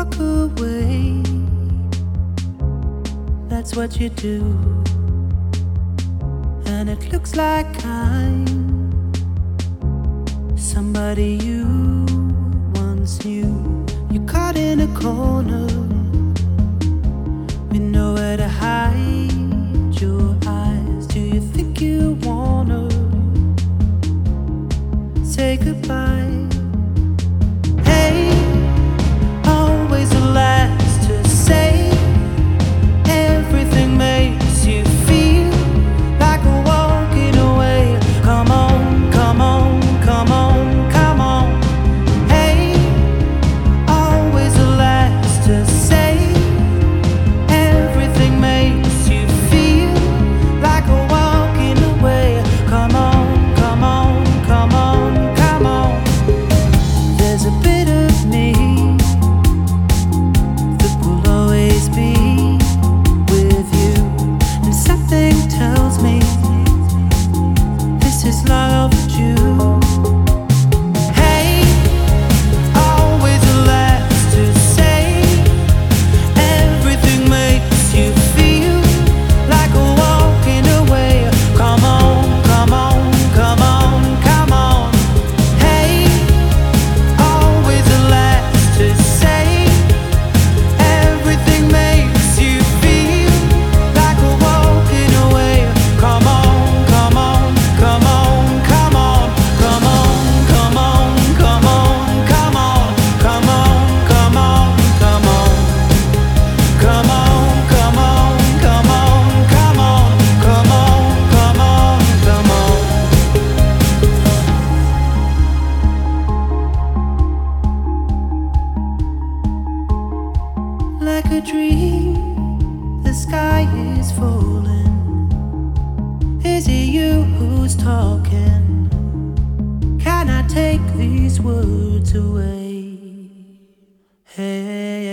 walk away. That's what you do. And it looks like I'm somebody you once knew. You're caught in a corner with nowhere to hide your eyes. Do you think you wanna say goodbye? Hey, always the last to say. Everything makes you feel like a walking away. Come on, come on, come on, come on. Hey, always the last to say. Everything makes you feel like a walking away. Come on, come on, come on, come on. There's a bit of me that will always be with you, and something tells me this is long overdue. Hey, always the last to say. Everything makes you feel like a walking away. Come on, come on, come on, come on. Hey, always the last to say. Everything makes you feel like a walking away. Come on, come on, come on, come on, come on, come on, come on, come on, come on, come on, come on, come on, come on, come on, come on, come on, come on, come on. Like a dream, the sky is falling. Is it you who's talking? Can I take these words away? Hey.